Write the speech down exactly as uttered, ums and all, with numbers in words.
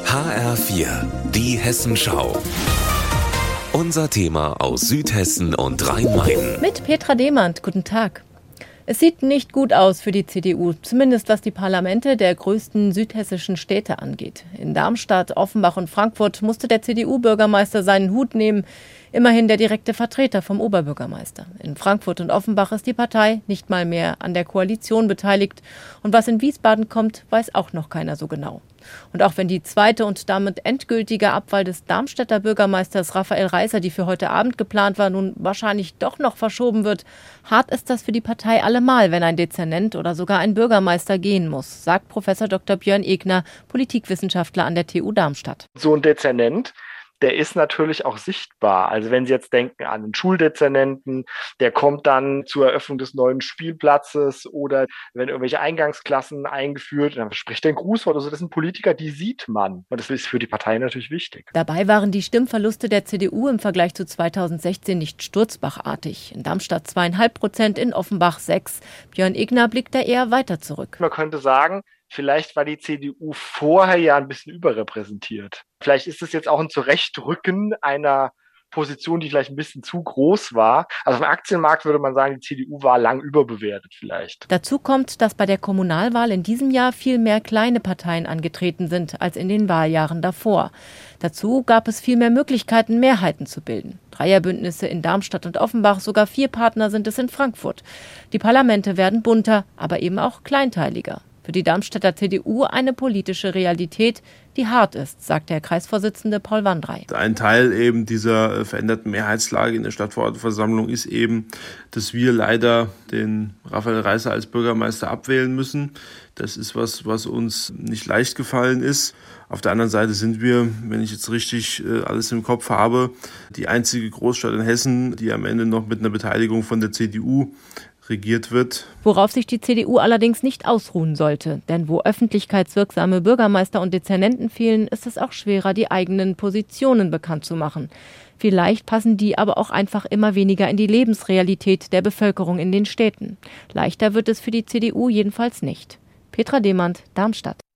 H R vier, die Hessenschau. Unser Thema aus Südhessen und Rhein-Main. Mit Petra Demand, guten Tag. Es sieht nicht gut aus für die C D U, zumindest was die Parlamente der größten südhessischen Städte angeht. In Darmstadt, Offenbach und Frankfurt musste der C D U-Bürgermeister seinen Hut nehmen, immerhin der direkte Vertreter vom Oberbürgermeister. In Frankfurt und Offenbach ist die Partei nicht mal mehr an der Koalition beteiligt. Und was in Wiesbaden kommt, weiß auch noch keiner so genau. Und auch wenn die zweite und damit endgültige Abwahl des Darmstädter Bürgermeisters Raphael Reißer, die für heute Abend geplant war, nun wahrscheinlich doch noch verschoben wird, hart ist das für die Partei allemal, wenn ein Dezernent oder sogar ein Bürgermeister gehen muss, sagt Professor Doktor Björn Egner, Politikwissenschaftler an der T U Darmstadt. So ein Dezernent, der ist natürlich auch sichtbar. Also wenn Sie jetzt denken an einen Schuldezernenten, der kommt dann zur Eröffnung des neuen Spielplatzes oder wenn irgendwelche Eingangsklassen eingeführt, dann spricht er ein Grußwort. Also das sind Politiker, die sieht man. Und das ist für die Partei natürlich wichtig. Dabei waren die Stimmverluste der C D U im Vergleich zu zweitausendsechzehn nicht sturzbachartig. In Darmstadt zweieinhalb Prozent, in Offenbach sechs. Björn Egner blickt da eher weiter zurück. Man könnte sagen, vielleicht war die C D U vorher ja ein bisschen überrepräsentiert. Vielleicht ist es jetzt auch ein Zurechtrücken einer Position, die vielleicht ein bisschen zu groß war. Also am Aktienmarkt würde man sagen, die C D U war lang überbewertet vielleicht. Dazu kommt, dass bei der Kommunalwahl in diesem Jahr viel mehr kleine Parteien angetreten sind als in den Wahljahren davor. Dazu gab es viel mehr Möglichkeiten, Mehrheiten zu bilden. Dreierbündnisse in Darmstadt und Offenbach, sogar vier Partner sind es in Frankfurt. Die Parlamente werden bunter, aber eben auch kleinteiliger. Für die Darmstädter C D U eine politische Realität, die hart ist, sagt der Kreisvorsitzende Paul Wandrei. Ein Teil eben dieser veränderten Mehrheitslage in der Stadtverordnetenversammlung ist eben, dass wir leider den Raphael Reißer als Bürgermeister abwählen müssen. Das ist was, was uns nicht leicht gefallen ist. Auf der anderen Seite sind wir, wenn ich jetzt richtig alles im Kopf habe, die einzige Großstadt in Hessen, die am Ende noch mit einer Beteiligung von der C D U regiert wird. Worauf sich die C D U allerdings nicht ausruhen sollte. Denn wo öffentlichkeitswirksame Bürgermeister und Dezernenten fehlen, ist es auch schwerer, die eigenen Positionen bekannt zu machen. Vielleicht passen die aber auch einfach immer weniger in die Lebensrealität der Bevölkerung in den Städten. Leichter wird es für die C D U jedenfalls nicht. Petra Demand, Darmstadt.